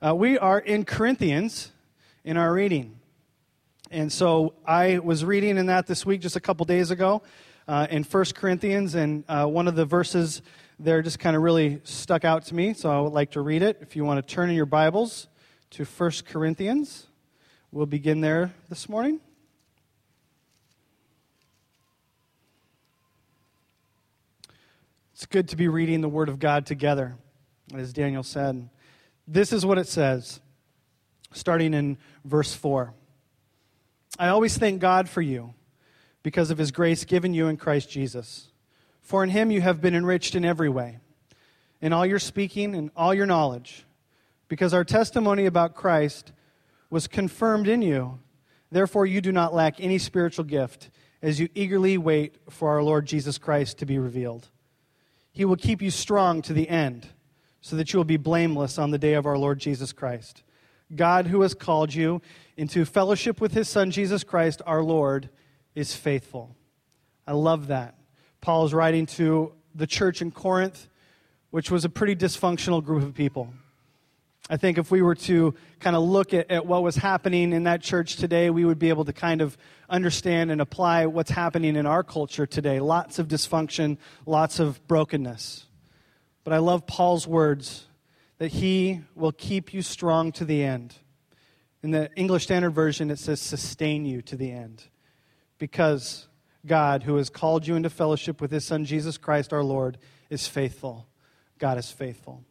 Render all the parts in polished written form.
We are in Corinthians in our reading. And so I was reading in that this week just a couple days ago in 1 Corinthians, and one of the verses there just kind of really stuck out to me, so I would like to read it. If you want to turn in your Bibles to 1 Corinthians, we'll begin there this morning. It's good to be reading the Word of God together, as Daniel said. This is what it says, starting in verse 4. I always thank God for you because of His grace given you in Christ Jesus. For in Him you have been enriched in every way, in all your speaking and all your knowledge, because our testimony about Christ was confirmed in you. Therefore you do not lack any spiritual gift as you eagerly wait for our Lord Jesus Christ to be revealed. He will keep you strong to the end, so that you will be blameless on the day of our Lord Jesus Christ. God, who has called you into fellowship with His Son, Jesus Christ, our Lord, is faithful. I love that. Paul is writing to the church in Corinth, which was a pretty dysfunctional group of people. I think if we were to kind of look at what was happening in that church today, we would be able to kind of understand and apply what's happening in our culture today. Lots of dysfunction, lots of brokenness. But I love Paul's words that he will keep you strong to the end. In the English Standard Version, it says sustain you to the end. Because God, who has called you into fellowship with His Son, Jesus Christ, our Lord, is faithful. God is faithful.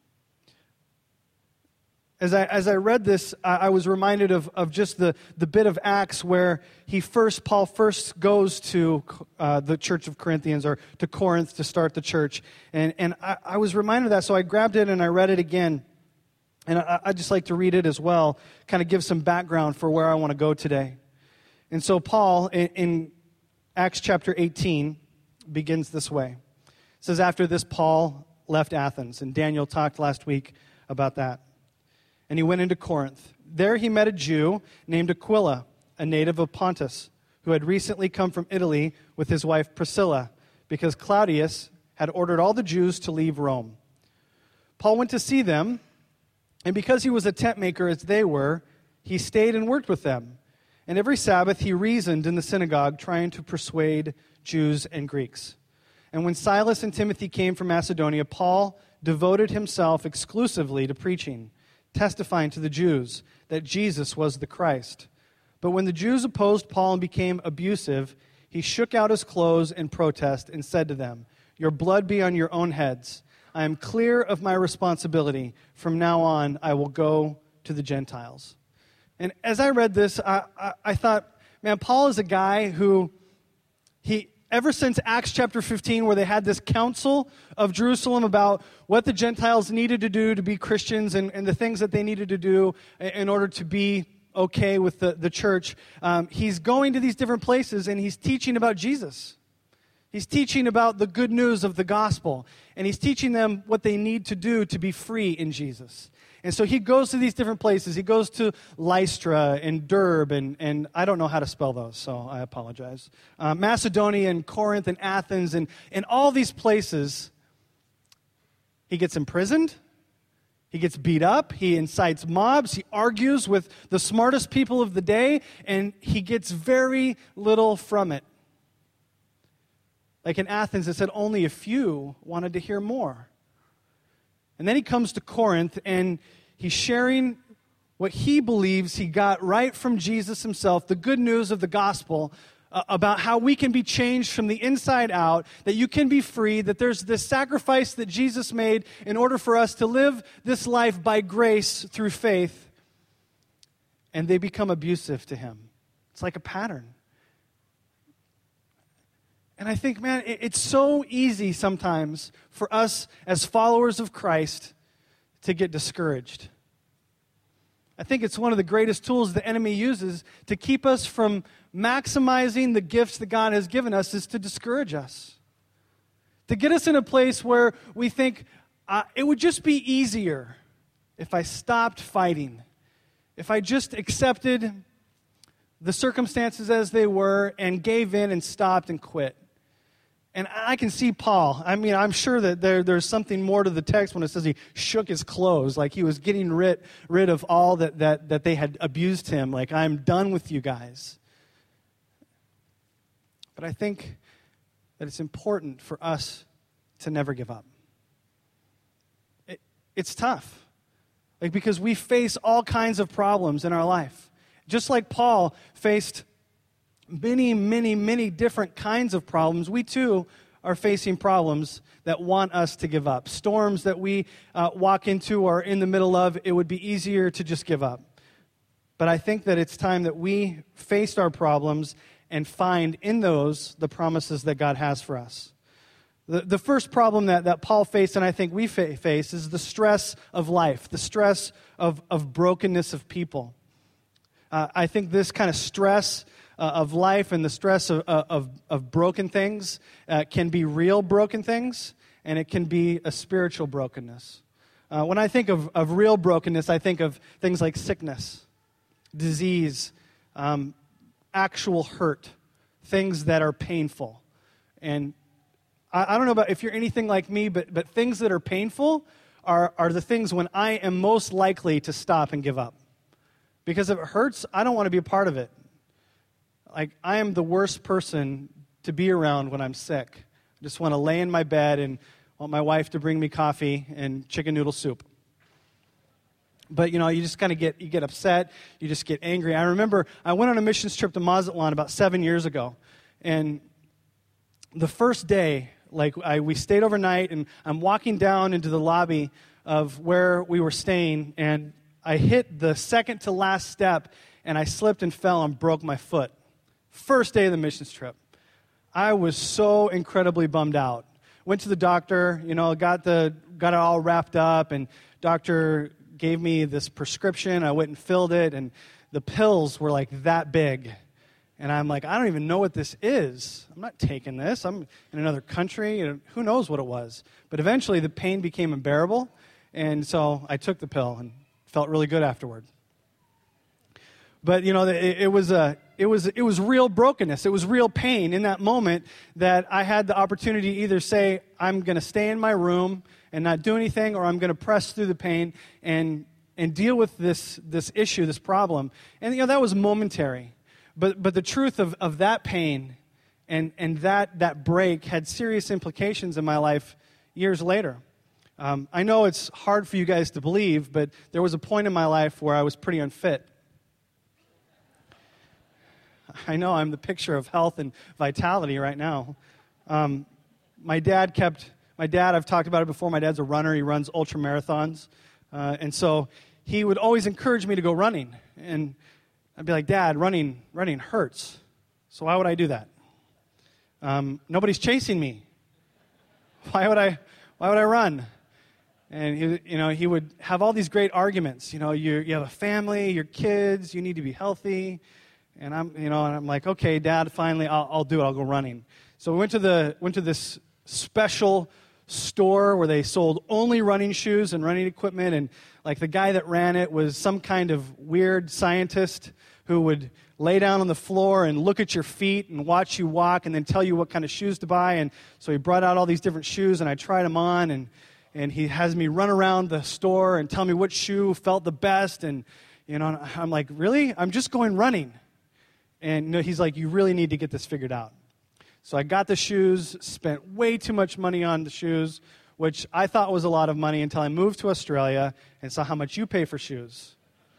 As I read this, I was reminded of just the bit of Acts where Paul first goes to the church of Corinthians, or to Corinth to start the church. And I was reminded of that, so I grabbed it and I read it again. And I'd just like to read it as well, kind of give some background for where I want to go today. And so Paul, in Acts chapter 18, begins this way. It says, after this, Paul left Athens, and Daniel talked last week about that. And he went into Corinth. There he met a Jew named Aquila, a native of Pontus, who had recently come from Italy with his wife Priscilla, because Claudius had ordered all the Jews to leave Rome. Paul went to see them, and because he was a tent maker as they were, he stayed and worked with them. And every Sabbath he reasoned in the synagogue, trying to persuade Jews and Greeks. And when Silas and Timothy came from Macedonia, Paul devoted himself exclusively to preaching, testifying to the Jews that Jesus was the Christ. But when the Jews opposed Paul and became abusive, he shook out his clothes in protest and said to them, "Your blood be on your own heads. I am clear of my responsibility. From now on, I will go to the Gentiles." And as I read this, I thought, man, Paul is a guy who, ever since Acts chapter 15, where they had this council of Jerusalem about what the Gentiles needed to do to be Christians and the things that they needed to do in order to be okay with the church, he's going to these different places and he's teaching about Jesus. He's teaching about the good news of the gospel, and he's teaching them what they need to do to be free in Jesus. And so he goes to these different places. He goes to Lystra and Derbe, and I don't know how to spell those, so I apologize. Macedonia and Corinth and Athens and all these places. He gets imprisoned. He gets beat up. He incites mobs. He argues with the smartest people of the day, and he gets very little from it. Like in Athens, it said only a few wanted to hear more. And then he comes to Corinth, and he's sharing what he believes he got right from Jesus himself, the good news of the gospel, about how we can be changed from the inside out, that you can be free, that there's this sacrifice that Jesus made in order for us to live this life by grace through faith. And they become abusive to him. It's like a pattern. And I think, man, it's so easy sometimes for us as followers of Christ to get discouraged. I think it's one of the greatest tools the enemy uses to keep us from maximizing the gifts that God has given us, is to discourage us. To get us in a place where we think, it would just be easier if I stopped fighting, if I just accepted the circumstances as they were and gave in and stopped and quit. And I can see Paul. I mean, I'm sure that there's something more to the text when it says he shook his clothes, like he was getting rid of all that they had abused him, like, I'm done with you guys. But I think that it's important for us to never give up. It's tough, like, because we face all kinds of problems in our life. Just like Paul faced many, many, many different kinds of problems, we too are facing problems that want us to give up. Storms that we walk into or in the middle of, it would be easier to just give up. But I think that it's time that we faced our problems and find in those the promises that God has for us. The first problem that Paul faced, and I think we face, is the stress of life, the stress of brokenness of people. I think this kind of stress of life and the stress of broken things can be real broken things, and it can be a spiritual brokenness. When I think of real brokenness, I think of things like sickness, disease, actual hurt, things that are painful. And I don't know about if you're anything like me, but things that are painful are the things when I am most likely to stop and give up. Because if it hurts, I don't want to be a part of it. Like, I am the worst person to be around when I'm sick. I just want to lay in my bed and want my wife to bring me coffee and chicken noodle soup. But, you just kind of get upset. You just get angry. I remember I went on a missions trip to Mazatlan about 7 years ago. And the first day, we stayed overnight, and I'm walking down into the lobby of where we were staying, and I hit the second to last step, and I slipped and fell and broke my foot. First day of the missions trip. I was so incredibly bummed out. Went to the doctor, got it all wrapped up, and doctor gave me this prescription. I went and filled it, and the pills were like that big. And I'm like, I don't even know what this is. I'm not taking this. I'm in another country, and who knows what it was. But eventually the pain became unbearable, and so I took the pill and felt really good afterward. But it was real brokenness. It was real pain in that moment that I had the opportunity to either say, I'm going to stay in my room and not do anything, or I'm going to press through the pain and deal with this issue, this problem. And that was momentary. But the truth of that pain and that break had serious implications in my life years later. I know it's hard for you guys to believe, but there was a point in my life where I was pretty unfit. I know I'm the picture of health and vitality right now. My dad, I've talked about it before, my dad's a runner. He runs ultra marathons. And so he would always encourage me to go running. And I'd be like, Dad, running hurts. So why would I do that? Nobody's chasing me. Why would I run? And he would have all these great arguments. You have a family, your kids, you need to be healthy. And I'm like, okay, Dad, finally, I'll do it. I'll go running. So we went to this special store where they sold only running shoes and running equipment, and like the guy that ran it was some kind of weird scientist who would lay down on the floor and look at your feet and watch you walk and then tell you what kind of shoes to buy. And so he brought out all these different shoes, and I tried them on, and he has me run around the store and tell me which shoe felt the best. And I'm like, really? I'm just going running. And he's like, you really need to get this figured out. So I got the shoes, spent way too much money on the shoes, which I thought was a lot of money until I moved to Australia and saw how much you pay for shoes.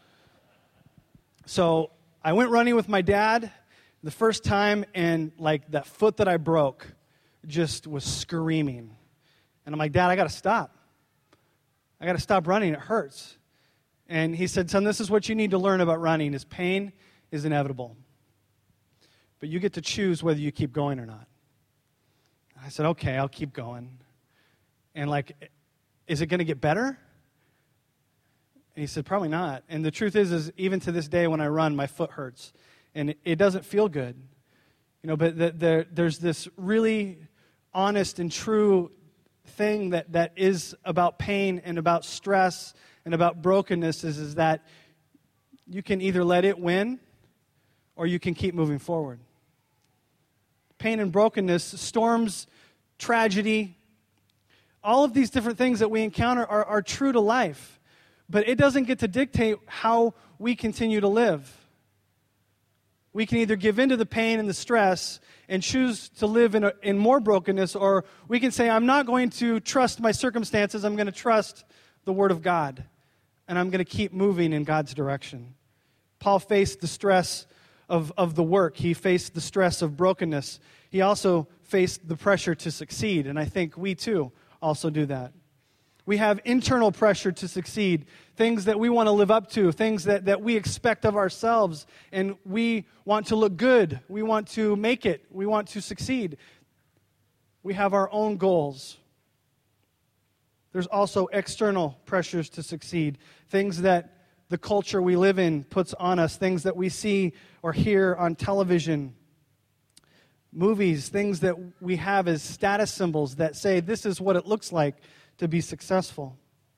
So I went running with my dad the first time, and like that foot that I broke just was screaming. And I'm like, Dad, I got to stop. I got to stop running. It hurts. And he said, son, this is what you need to learn about running, is pain is inevitable. But you get to choose whether you keep going or not. I said, okay, I'll keep going. And like, is it going to get better? And he said, probably not. And the truth is even to this day when I run, my foot hurts. And it doesn't feel good. But there's this really honest and true thing that is about pain and about stress and about brokenness is that you can either let it win or you can keep moving forward. Pain and brokenness, storms tragedy. All of these different things that we encounter are true to life. But it doesn't get to dictate how we continue to live. We can either give in to the pain and the stress and choose to live in more brokenness, or we can say, I'm not going to trust my circumstances, I'm going to trust the Word of God, and I'm going to keep moving in God's direction. Paul faced the stress of the work. He faced the stress of brokenness. He also faced the pressure to succeed, and I think we too also do that. We have internal pressure to succeed, things that we want to live up to, things that we expect of ourselves, and we want to look good. We want to make it. We want to succeed. We have our own goals. There's also external pressures to succeed, things that the culture we live in puts on us, things that we see or hear on television, movies, things that we have as status symbols that say this is what it looks like to be successful.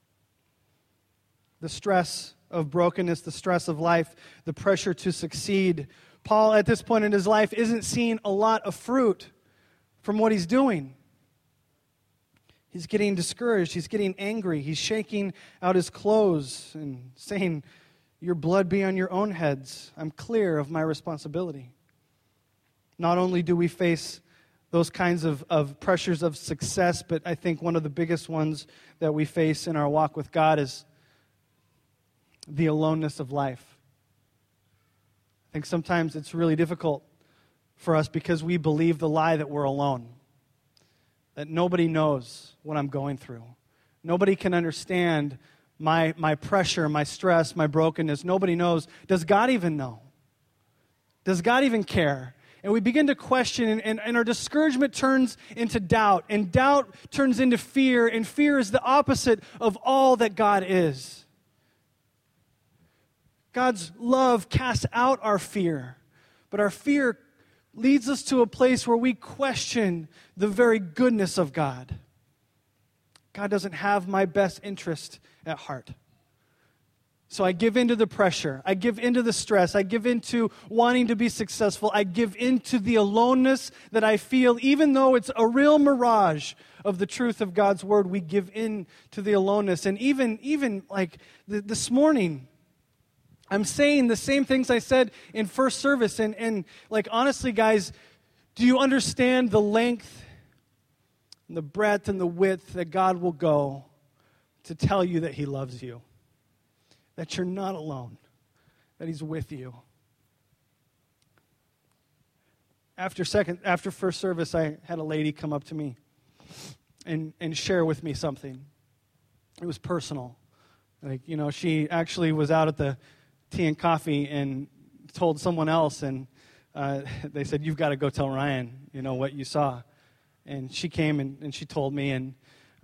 The stress of brokenness, the stress of life, the pressure to succeed. Paul, at this point in his life, isn't seeing a lot of fruit from what he's doing. He's getting discouraged. He's getting angry. He's shaking out his clothes and saying, your blood be on your own heads. I'm clear of my responsibility. Not only do we face those kinds of pressures of success, but I think one of the biggest ones that we face in our walk with God is the aloneness of life. I think sometimes it's really difficult for us because we believe the lie that we're alone, that nobody knows what I'm going through. Nobody can understand my pressure, my stress, my brokenness. Nobody knows. Does God even know? Does God even care? And we begin to question, and our discouragement turns into doubt, and doubt turns into fear, and fear is the opposite of all that God is. God's love casts out our fear, but our fear leads us to a place where we question the very goodness of God. God doesn't have my best interest at heart. So I give into the pressure. I give into the stress. I give into wanting to be successful. I give into the aloneness that I feel, even though it's a real mirage of the truth of God's word. We give in to the aloneness. And even like this morning, I'm saying the same things I said in first service. And like, honestly, guys, do you understand the length and the breadth and the width that God will go to tell you that he loves you? That you're not alone, that he's with you. After first service, I had a lady come up to me and share with me something. It was personal. Like, she actually was out at the tea and coffee and told someone else, and they said, you've got to go tell Ryan, what you saw. And she came and she told me, and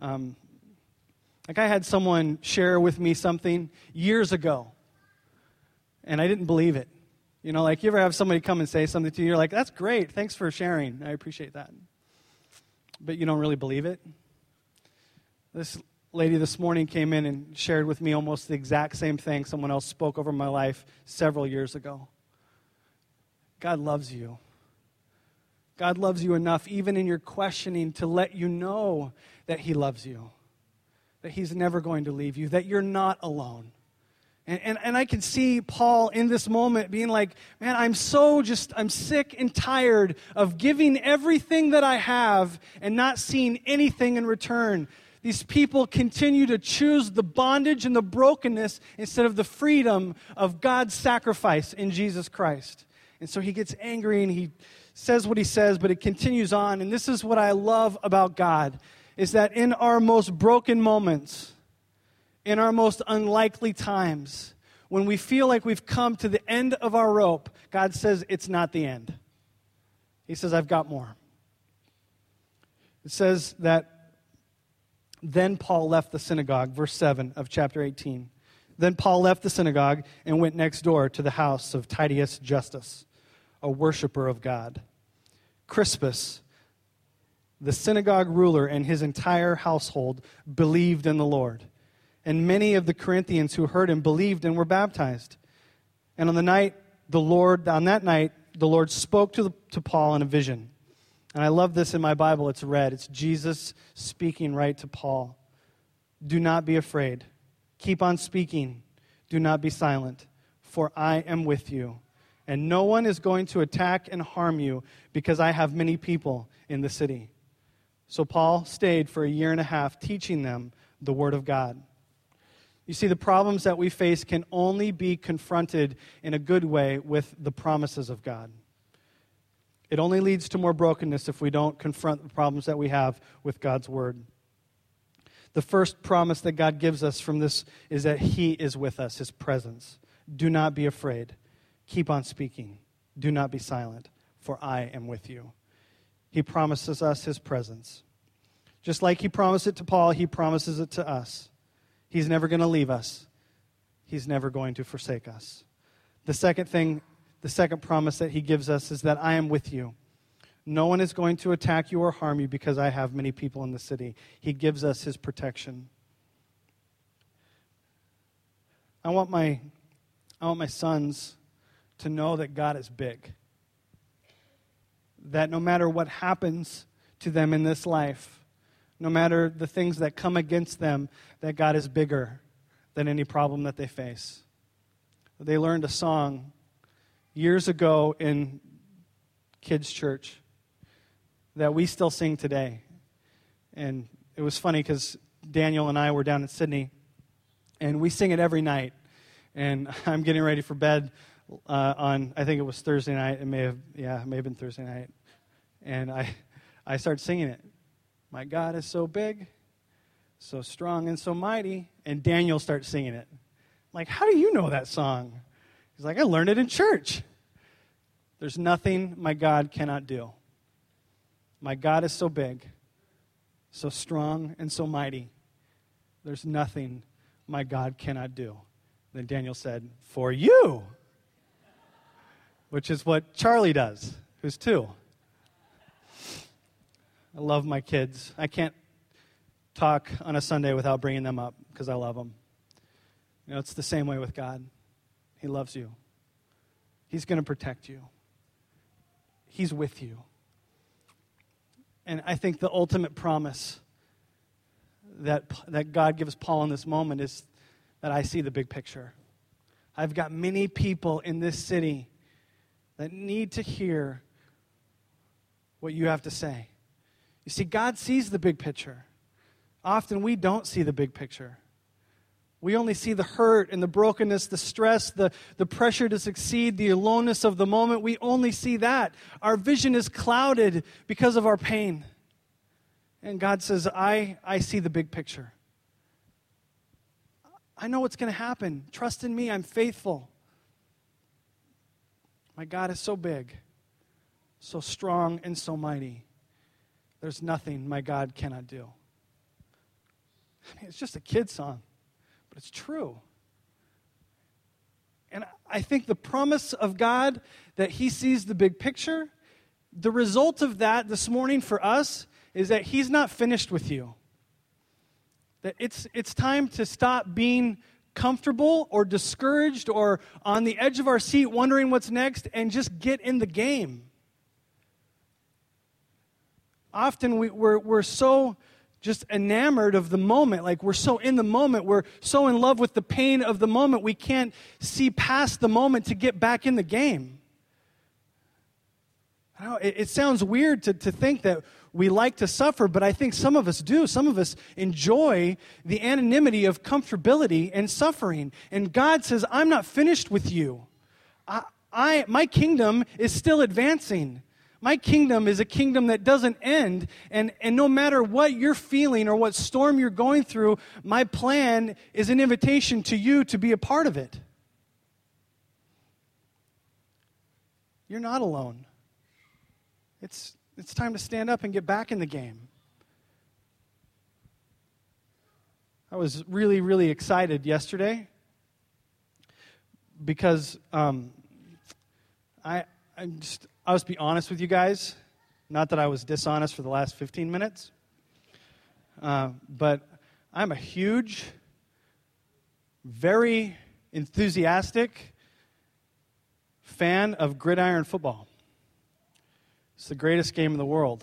I had someone share with me something years ago, and I didn't believe it. You ever have somebody come and say something to you, you're like, that's great, thanks for sharing, I appreciate that. But you don't really believe it. This lady this morning came in and shared with me almost the exact same thing someone else spoke over my life several years ago. God loves you. God loves you enough, even in your questioning, to let you know that he loves you. That he's never going to leave you, that you're not alone. And I can see Paul in this moment being like, man, I'm sick and tired of giving everything that I have and not seeing anything in return. These people continue to choose the bondage and the brokenness instead of the freedom of God's sacrifice in Jesus Christ. And so he gets angry and he says what he says, but it continues on. And this is what I love about God, is that in our most broken moments, in our most unlikely times, when we feel like we've come to the end of our rope, God says it's not the end. He says, I've got more. It says that then Paul left the synagogue, verse 7 of chapter 18. Then Paul left the synagogue and went next door to the house of Titius Justus, a worshiper of God. Crispus, the synagogue ruler, and his entire household believed in the Lord. And many of the Corinthians who heard him believed and were baptized. And on that night, the Lord spoke to Paul in a vision. And I love this in my Bible. It's red. It's Jesus speaking right to Paul. Do not be afraid. Keep on speaking. Do not be silent, for I am with you. And no one is going to attack and harm you because I have many people in the city. So Paul stayed for a year and a half teaching them the Word of God. You see, the problems that we face can only be confronted in a good way with the promises of God. It only leads to more brokenness if we don't confront the problems that we have with God's Word. The first promise that God gives us from this is that He is with us, His presence. Do not be afraid. Keep on speaking. Do not be silent, for I am with you. He promises us His presence. Just like He promised it to Paul, He promises it to us. He's never going to leave us. He's never going to forsake us. The second promise that He gives us is that I am with you. No one is going to attack you or harm you because I have many people in the city. He gives us His protection. I want my sons to know that God is big. That no matter what happens to them in this life, no matter the things that come against them, that God is bigger than any problem that they face. They learned a song years ago in kids' church that we still sing today. And it was funny because Daniel and I were down in Sydney, and we sing it every night. And I'm getting ready for bed on, I think it was Thursday night. It may have been Thursday night. And I started singing it. My God is so big, so strong and so mighty. And Daniel starts singing it. I'm like, how do you know that song? He's like, I learned it in church. There's nothing my God cannot do. My God is so big, so strong and so mighty. There's nothing my God cannot do. Then Daniel said, for you. Which is what Charlie does, who's 2. I love my kids. I can't talk on a Sunday without bringing them up because I love them. You know, it's the same way with God. He loves you. He's going to protect you. He's with you. And I think the ultimate promise that God gives Paul in this moment is that I see the big picture. I've got many people in this city that need to hear what you have to say. You see, God sees the big picture. Often we don't see the big picture. We only see the hurt and the brokenness, the stress, the pressure to succeed, the aloneness of the moment. We only see that. Our vision is clouded because of our pain. And God says, I see the big picture. I know what's going to happen. Trust in me. I'm faithful. My God is so big, so strong, and so mighty. There's nothing my God cannot do. I mean, it's just a kid song, but it's true. And I think the promise of God that He sees the big picture, the result of that this morning for us is that He's not finished with you. That it's time to stop being comfortable or discouraged or on the edge of our seat wondering what's next and just get in the game. Often we're so just enamored of the moment, like we're so in the moment, we're so in love with the pain of the moment, we can't see past the moment to get back in the game. I know, it sounds weird to think that we like to suffer, but I think some of us do. Some of us enjoy the anonymity of comfortability and suffering. And God says, I'm not finished with you. My kingdom is still advancing. My kingdom is a kingdom that doesn't end. And no matter what you're feeling or what storm you're going through, my plan is an invitation to you to be a part of it. You're not alone. It's time to stand up and get back in the game. I was really, really excited yesterday because I'll just be honest with you guys. Not that I was dishonest for the last 15 minutes. But I'm a huge, very enthusiastic fan of gridiron football. It's the greatest game in the world.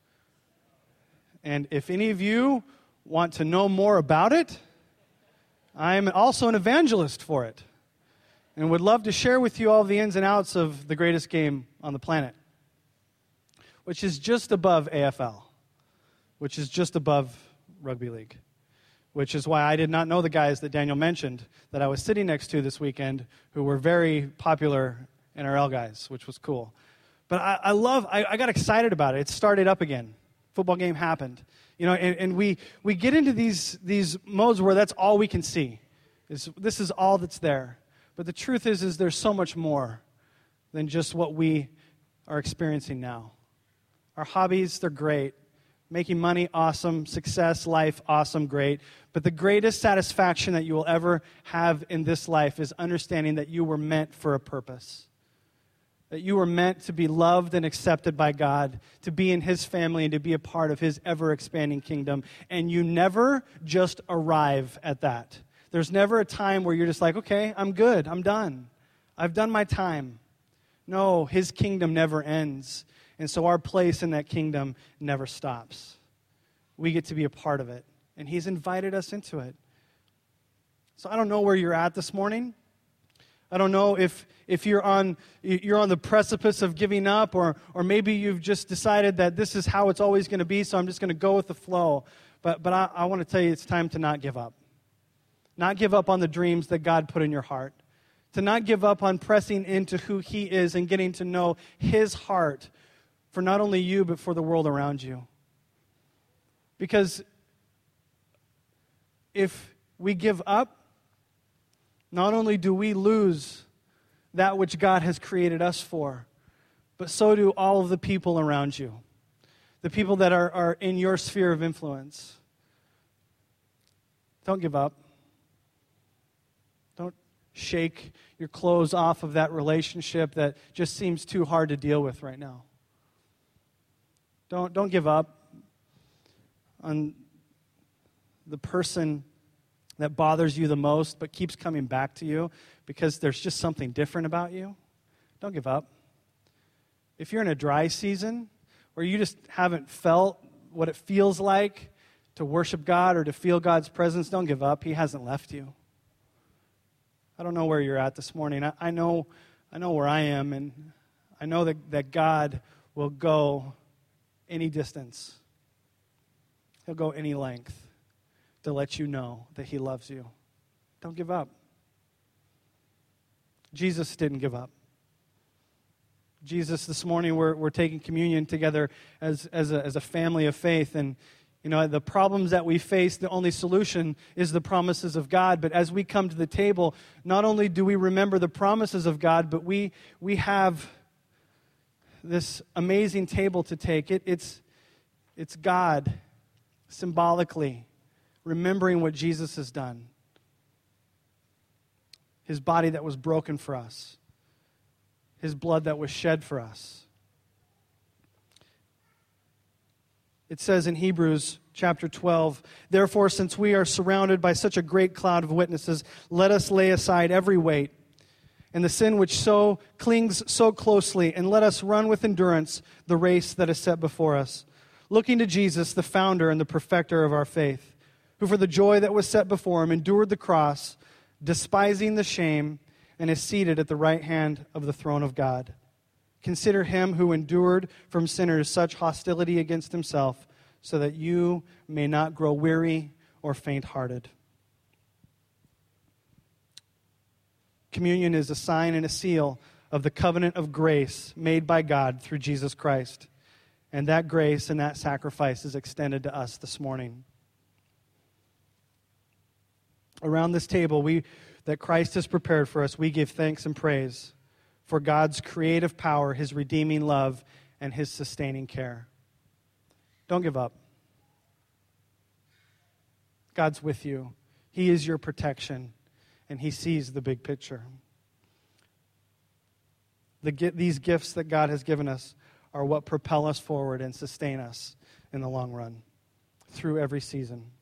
And if any of you want to know more about it, I'm also an evangelist for it and would love to share with you all the ins and outs of the greatest game on the planet, which is just above AFL, which is just above rugby league, which is why I did not know the guys that Daniel mentioned that I was sitting next to this weekend who were very popular NRL guys, which was cool. But I got excited about it. It started up again. Football game happened. You know, and we get into these modes where that's all we can see. This is all that's there. But the truth is there's so much more than just what we are experiencing now. Our hobbies, they're great. Making money, awesome. Success, life, awesome, great. But the greatest satisfaction that you will ever have in this life is understanding that you were meant for a purpose. That you were meant to be loved and accepted by God, to be in His family and to be a part of His ever-expanding kingdom. And you never just arrive at that. There's never a time where you're just like, okay, I'm good, I'm done. I've done my time. No, His kingdom never ends. And so our place in that kingdom never stops. We get to be a part of it. And He's invited us into it. So I don't know where you're at this morning. I don't know if you're on the precipice of giving up, or maybe you've just decided that this is how it's always going to be, so I'm just going to go with the flow. But I want to tell you it's time to not give up. Not give up on the dreams that God put in your heart. To not give up on pressing into who He is and getting to know His heart for not only you, but for the world around you. Because if we give up, not only do we lose that which God has created us for, but so do all of the people around you, the people that are in your sphere of influence. Don't give up. Don't shake your clothes off of that relationship that just seems too hard to deal with right now. Don't give up on the person that bothers you the most but keeps coming back to you because there's just something different about you. Don't give up. If you're in a dry season where you just haven't felt what it feels like to worship God or to feel God's presence, don't give up. He hasn't left you. I don't know where you're at this morning. I know where I am, and I know that God will go any distance. He'll go any length to let you know that He loves you. Don't give up. Jesus didn't give up. Jesus, this morning we're taking communion together as a family of faith, and you know the problems that we face, the only solution is the promises of God. But as we come to the table, not only do we remember the promises of God, but we have this amazing table to take. It's God symbolically remembering what Jesus has done. His body that was broken for us. His blood that was shed for us. It says in Hebrews chapter 12, "Therefore, since we are surrounded by such a great cloud of witnesses, let us lay aside every weight and the sin which so clings so closely, and let us run with endurance the race that is set before us, looking to Jesus, the founder and the perfecter of our faith, who for the joy that was set before Him endured the cross, despising the shame, and is seated at the right hand of the throne of God. Consider Him who endured from sinners such hostility against Himself, so that you may not grow weary or faint-hearted." Communion is a sign and a seal of the covenant of grace made by God through Jesus Christ. And that grace and that sacrifice is extended to us this morning. Around this table that Christ has prepared for us, we give thanks and praise for God's creative power, His redeeming love, and His sustaining care. Don't give up. God's with you. He is your protection, and He sees the big picture. These gifts that God has given us are what propel us forward and sustain us in the long run through every season.